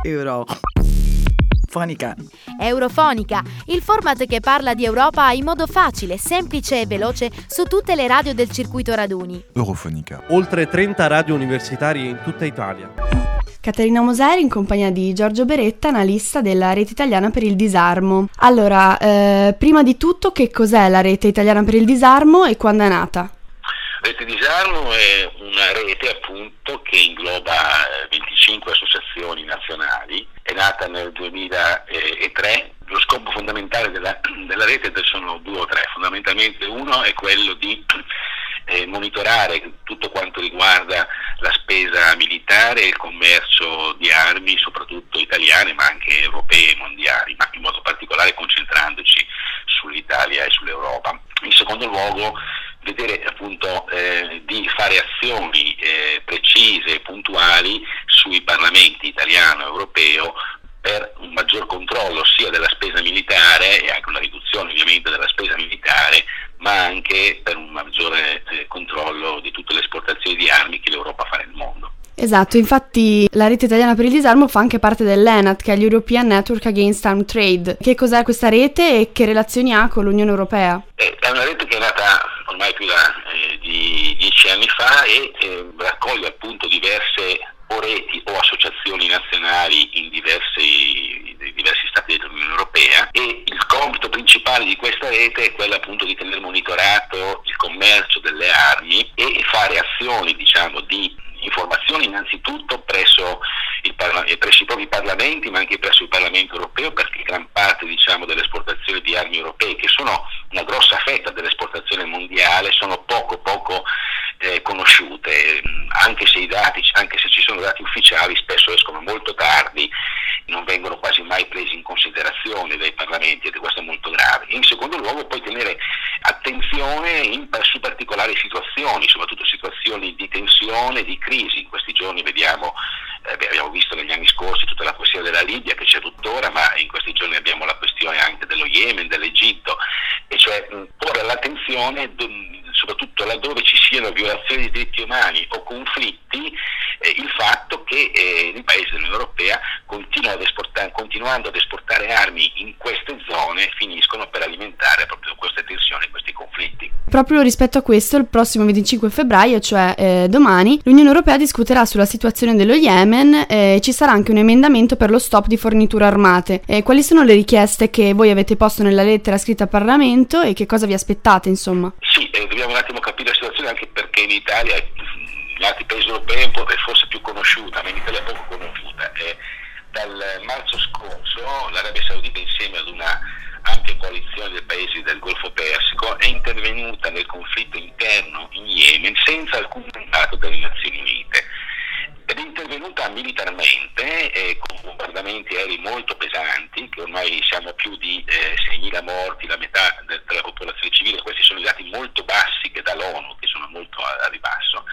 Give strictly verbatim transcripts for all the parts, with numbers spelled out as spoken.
Eurofonica. Eurofonica, il format che parla di Europa in modo facile, semplice e veloce su tutte le radio del circuito raduni. Eurofonica. Oltre trenta radio universitarie in tutta Italia. Caterina Moseri in compagnia di Giorgio Beretta, analista della Rete Italiana per il Disarmo. Allora, eh, prima di tutto, che cos'è la Rete Italiana per il Disarmo e quando è nata? Rete Disarmo è una rete appunto che ingloba venticinque associazioni nazionali, è nata nel duemilatré. Lo scopo fondamentale della, della rete sono due o tre, fondamentalmente uno è quello di eh, monitorare tutto quanto riguarda la spesa militare e il commercio di armi, soprattutto italiane ma anche europee e mondiali, ma in modo particolare concentrandoci sull'Italia e sull'Europa. In secondo luogo, vedere appunto eh, di fare azioni eh, precise e puntuali sui parlamenti italiano e europeo per un maggior controllo sia della spesa militare e anche una riduzione ovviamente della spesa militare, ma anche per un maggiore eh, controllo di tutte le esportazioni di armi che l'Europa fa nel mondo. Esatto, infatti la Rete Italiana per il Disarmo fa anche parte dell'E N A T, che è l'European Network Against Arms Trade. Che cos'è questa rete e che relazioni ha con l'Unione Europea? È una rete che è nata ormai più da, eh, di dieci anni fa e eh, raccoglie appunto diverse o reti o associazioni nazionali in diversi, diversi stati dell'Unione Europea, e il compito principale di questa rete è quello appunto di tenere monitorato il commercio delle armi e fare azioni, diciamo, di informazioni innanzitutto presso, il parla- presso i propri parlamenti, ma anche presso il Parlamento europeo, perché gran parte, diciamo, delle esportazioni di armi europee, che sono una grossa fetta dell'esportazione mondiale, sono poco poco eh, conosciute, anche se i dati, anche se ci sono dati ufficiali, spesso escono molto tardi, non vengono quasi mai presi in considerazione dai parlamenti, ed questo è molto grave. In secondo luogo, poi tenere attenzione in, su particolari situazioni, soprattutto situazioni di tensione, di crisi. In questi giorni vediamo, eh, beh, abbiamo visto negli anni scorsi tutta la questione della Libia, che c'è tuttora, ma in questi giorni abbiamo la questione anche dello Yemen, dell'Egitto, e cioè mh, porre l'attenzione d- soprattutto laddove ci siano violazioni dei diritti umani o conflitti, eh, il fatto che eh, i paesi dell'Unione Europea continuano ad esportare, continuando ad esportare armi in queste zone, finiscono per alimentare proprio queste tensioni, questi conflitti. Proprio rispetto a questo, il prossimo venticinque febbraio, cioè eh, domani, l'Unione Europea discuterà sulla situazione dello Yemen e ci sarà anche un emendamento per lo stop di forniture armate. E quali sono le richieste che voi avete posto nella lettera scritta al Parlamento e che cosa vi aspettate, insomma? Sì, eh, dobbiamo un attimo capire la situazione, anche perché in Italia, in altri paesi europei, un po' è forse più conosciuta, ma in Italia è poco conosciuta. Eh, dal marzo scorso l'Arabia Saudita, insieme ad una ampia coalizione dei paesi del Golfo Persico, è intervenuta nel conflitto interno in Yemen senza alcun mandato delle Nazioni Unite. Ed è intervenuta militarmente eh, con bombardamenti aerei molto pesanti, che ormai siamo a più di eh, seimila morti, la metà de- della popolazione civile. Questi sono i dati molto bassi che dà l'ONU, che sono molto a, a ribasso,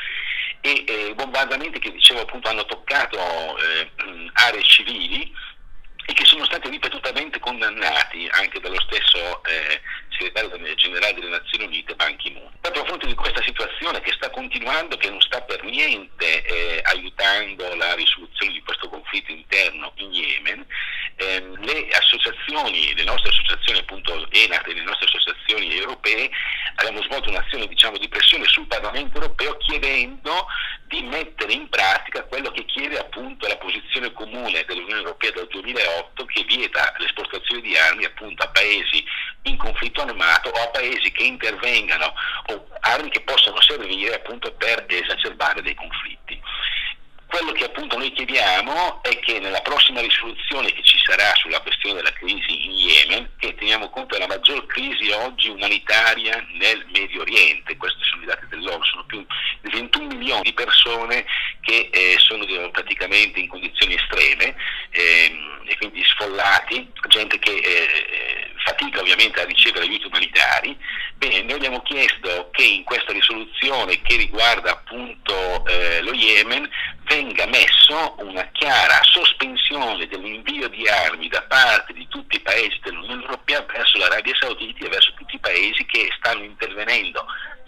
e eh, bombardamenti che, dicevo appunto, hanno toccato eh, aree civili e che sono stati ripetutamente condannati anche dallo stesso eh, segretario generale delle Nazioni Unite, Ban Ki-moon. Proprio a fronte di questa situazione che sta continuando, che non sta per niente eh, aiutando la risoluzione di questo conflitto interno in Yemen, ehm, le associazioni, le nostre associazioni appunto E N A T e le nostre associazioni europee abbiamo svolto un'azione, diciamo, di pressione sul Parlamento europeo, chiedendo di mettere in pratica quello che chiede appunto la posizione comune dell'Unione Europea del duemilaotto, che vieta l'esportazione di armi appunto a paesi in conflitto armato o a paesi che intervengano, o armi che possano servire appunto per esacerbare dei conflitti. Quello che appunto noi chiediamo è che nella prossima risoluzione che ci sarà sulla questione della crisi in Yemen, che teniamo conto della maggior crisi oggi umanitaria nel Medio Oriente, questi sono i dati dell'ONU, sono più di ventuno milioni di persone che eh, sono praticamente in condizioni estreme, ehm, e quindi sfollati, gente che eh, fatica ovviamente a ricevere aiuti umanitari. Bene, noi abbiamo chiesto che in questa risoluzione che riguarda appunto eh, lo Yemen venga messo una chiara sospensione dell'invio di armi da parte di tutti i paesi dell'Unione Europea verso l'Arabia Saudita e verso tutti i paesi che stanno intervenendo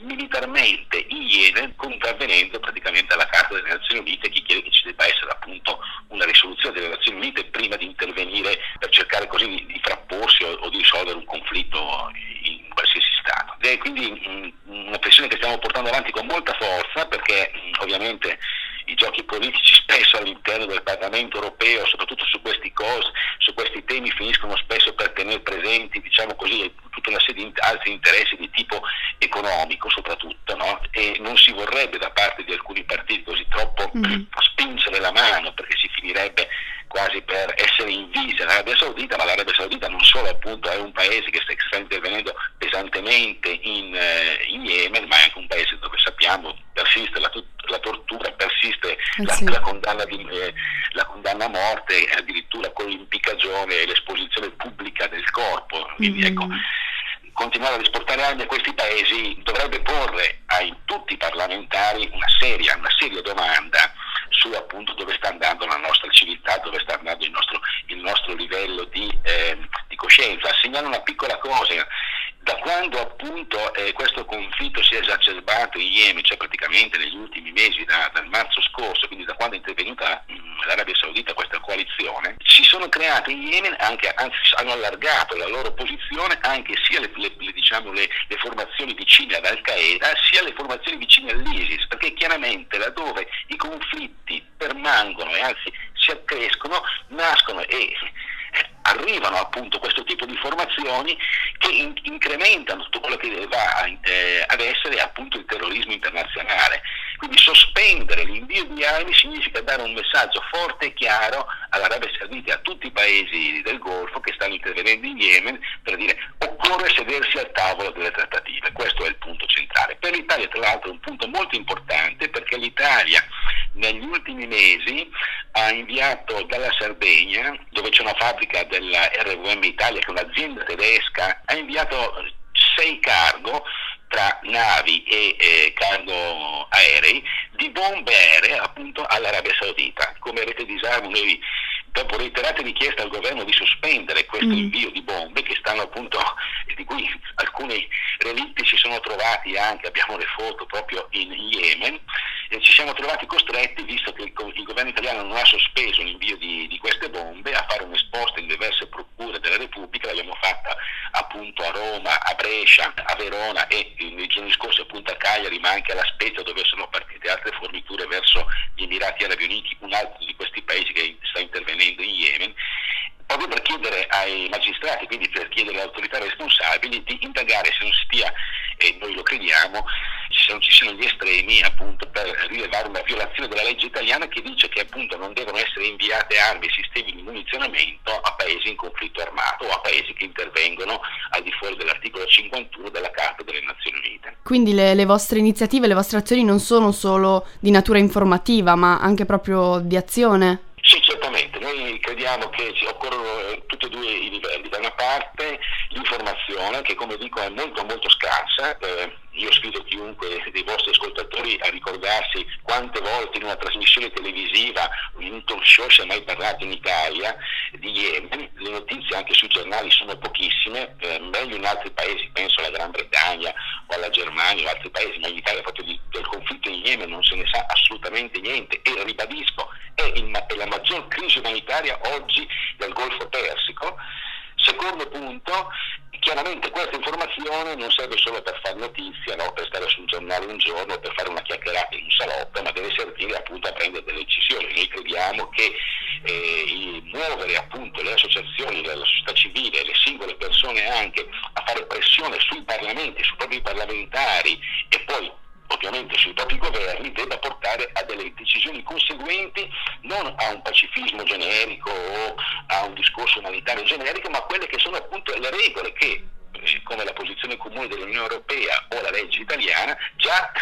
militarmente in Yemen, contravvenendo praticamente alla Carta delle Nazioni Unite, che chiede che ci debba essere appunto una risoluzione delle Nazioni Unite prima di intervenire per cercare così di, di frapporsi o, o di risolvere un conflitto in qualsiasi stato. Ed è quindi mh, una pressione che stiamo portando avanti con molta forza, perché mh, ovviamente i giochi politici spesso all'interno del Parlamento europeo, soprattutto su questi cose, su questi temi, finiscono spesso per tenere presenti, diciamo così, tutta una serie di altri interessi di tipo economico soprattutto, no? E non si vorrebbe da parte di alcuni partiti così troppo mm. spingere la mano, perché si finirebbe quasi per essere invisa l'Arabia Saudita, ma l'Arabia Saudita non solo appunto è un paese che sta, che sta intervenendo pesantemente in, eh, in Yemen, ma è anche un paese dove sappiamo persiste la, la tortura, persiste eh la, sì. la, condanna di, eh, la condanna a morte, addirittura con l'impiccagione e l'esposizione pubblica del corpo. Quindi mm. ecco, continuare ad esportare armi a questi paesi dovrebbe porre a tutti i parlamentari una seria, una seria domanda su appunto dove sta andando la nostra civiltà, dove sta andando il nostro, il nostro livello di, eh, di coscienza. Segnalo una piccola cosa: da quando appunto eh, questo conflitto si è esacerbato in Yemen, cioè praticamente negli ultimi mesi, da, dal marzo scorso, quindi da quando è intervenuta mh, l'Arabia Saudita, questa coalizione, si sono create in Yemen anche, anzi hanno allargato la loro posizione anche sia le, le, le, diciamo, le, le formazioni vicine ad Al-Qaeda, sia le formazioni vicine all'ISIS, perché chiaramente laddove i conflitti permangono e anzi si accrescono, nascono e arrivano appunto questo tipo di formazioni che in- incrementano tutto quello che va a, eh, ad essere appunto il terrorismo internazionale. Quindi sospendere l'invio di armi significa dare un messaggio forte e chiaro all'Arabia Saudita e a tutti i paesi del Golfo che stanno intervenendo in Yemen, per dire occorre sedersi al tavolo delle trattative. Questo è il punto centrale. Per l'Italia tra l'altro è un punto molto importante, perché l'Italia negli ultimi mesi ha inviato dalla Sardegna, dove c'è una fabbrica della R V M Italia, che è un'azienda tedesca, ha inviato sei cargo tra navi e eh, cargo aerei di bombe aeree appunto all'Arabia Saudita. Come rete disarmo noi, dopo reiterate richieste al governo di sospendere questo mm. invio di bombe, che stanno appunto, di cui alcuni relitti si sono trovati anche, abbiamo le foto proprio in Yemen, e ci siamo trovati costretti, visto che il, il governo italiano non ha sospeso l'invio di, di queste bombe, a fare un'esposta in diverse procure della Repubblica. L'abbiamo fatta appunto a Roma, a Brescia, a Verona e nei giorni scorsi appunto a Cagliari, ma anche alla Spezia, dove sono partite altre forniture verso gli Emirati Arabi Uniti, un altro di questi paesi che sta intervenendo in Yemen, proprio per chiedere ai magistrati, quindi per chiedere alle autorità responsabili di indagare se non stia, e noi lo crediamo, se non ci siano gli estremi appunto per rilevare una violazione della legge italiana, che dice che appunto non devono essere inviate armi e sistemi di munizionamento a paesi in conflitto armato o a paesi che intervengono al di fuori dell'articolo cinquantuno della Carta delle Nazioni Unite. Quindi le, le vostre iniziative, le vostre azioni non sono solo di natura informativa, ma anche proprio di azione? Sì, certamente. Noi crediamo che ci occorrono tutti e due i livelli. Da una parte l'informazione, che come dico è molto molto scarsa. Eh, io sfido chiunque dei vostri ascoltatori a ricordarsi quante volte in una trasmissione televisiva, in un talk show, si è mai parlato in Italia di Yemen. Le notizie anche sui giornali sono pochissime, eh, meglio in altri paesi, penso alla Gran Bretagna o alla Germania o altri paesi, ma in Italia proprio di, del conflitto in Yemen non se ne sa assolutamente niente, e ribadisco, è, in, è la maggior crisi umanitaria oggi del Golfo Persico. Secondo punto, chiaramente questa informazione non serve solo per fare notizia, no? Per stare sul giornale un giorno, per fare una chiacchierata in un salotto, ma deve servire appunto a prendere delle decisioni. Noi crediamo che eh, il muovere appunto le associazioni della società civile, le singole persone anche, a fare pressione sui parlamenti, sui propri parlamentari e poi ovviamente sui propri governi, debba portare a delle decisioni conseguenti, non a un pacifismo generico o a un discorso umanitario generico, ma a quelle che sono appunto le regole che, come la posizione comune dell'Unione Europea o la legge italiana, già,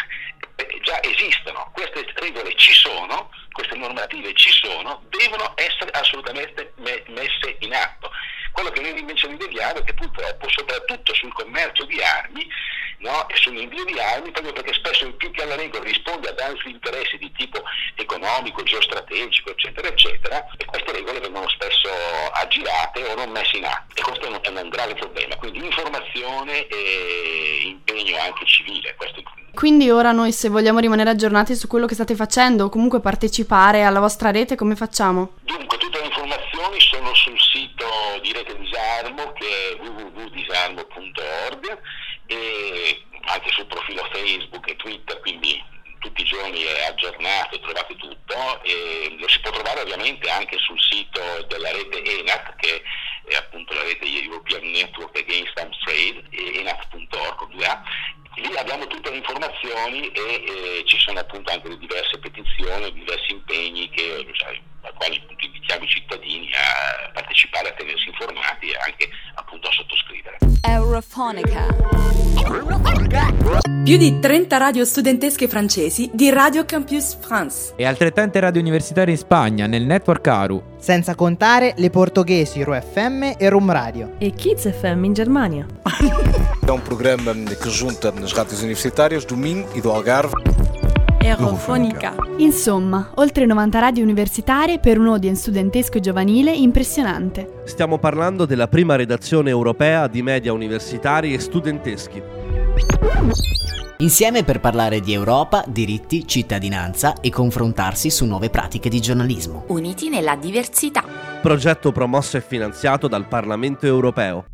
già esistono. Queste regole ci sono, queste normative ci sono, devono essere assolutamente me- messe in atto. Quello che noi invece rileviamo è che purtroppo, soprattutto sul commercio di armi, no, e sull'invio di armi, proprio perché spesso più che alla regola risponde ad altri interessi di tipo economico, geostrategico, eccetera, eccetera, e queste regole vengono spesso aggirate o non messe in atto. E questo è un, è un grave problema, quindi informazione e impegno anche civile. Questo è... Quindi ora noi, se vogliamo rimanere aggiornati su quello che state facendo o comunque partecipare alla vostra rete, come facciamo? Dunque, tutte le informazioni sono sul sito di Rete Disarmo, che è w w w punto disarmo punto org, e anche sul profilo Facebook e Twitter, quindi tutti i giorni è aggiornato, trovate tutto, e lo si può trovare ovviamente anche sul sito della rete E N A T, che è appunto la rete European Network Against Arms Trade, e enat punto org con due A. Lì abbiamo tutte le informazioni e eh, ci sono appunto anche diverse petizioni, diversi impegni che, cioè, a quali appunto invitiamo i cittadini a partecipare, a tenersi informati e anche appunto a sottoscrivere. Eurofonica. Più di trenta radio studentesche francesi di Radio Campus France e altrettante radio universitarie in Spagna nel network Aru, senza contare le portoghesi Ro F M e Rum Radio e Kids F M in Germania. É um programa que junta as rádios universitárias do Minho e do Algarve. Eurofonica. Insomma, oltre novanta radio universitarie per un audience studentesco e giovanile impressionante. Stiamo parlando della prima redazione europea di media universitari e studenteschi. Insieme per parlare di Europa, diritti, cittadinanza e confrontarsi su nuove pratiche di giornalismo. Uniti nella diversità. Progetto promosso e finanziato dal Parlamento europeo.